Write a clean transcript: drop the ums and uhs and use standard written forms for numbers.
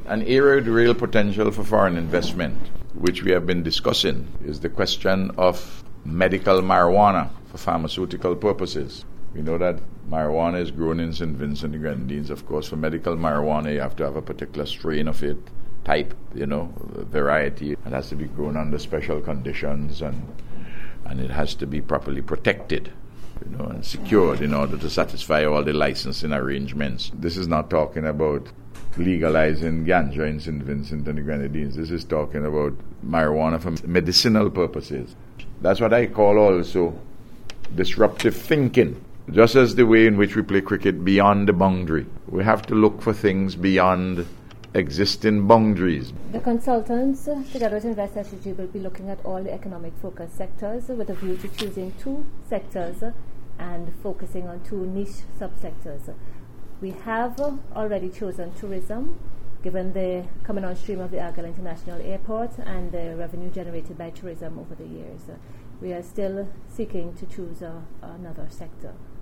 An area with real potential for foreign investment, which we have been discussing, is the question of medical marijuana for pharmaceutical purposes. We know that marijuana is grown in St. Vincent and Grenadines. Of course, for medical marijuana, you have to have a particular strain of it, type, variety. It has to be grown under special conditions, and it has to be properly protected, and secured in order to satisfy all the licensing arrangements. This is not talking about legalizing ganja in St. Vincent and the Grenadines. This is talking about marijuana for medicinal purposes. That's what I call also disruptive thinking. Just as the way in which we play cricket beyond the boundary, we have to look for things beyond existing boundaries. The consultants, together with Invest SG, will be looking at all the economic focus sectors with a view to choosing 2 sectors and focusing on 2 niche subsectors. We have already chosen tourism, given the coming on stream of the Argyle International Airport and the revenue generated by tourism over the years. We are still seeking to choose another sector.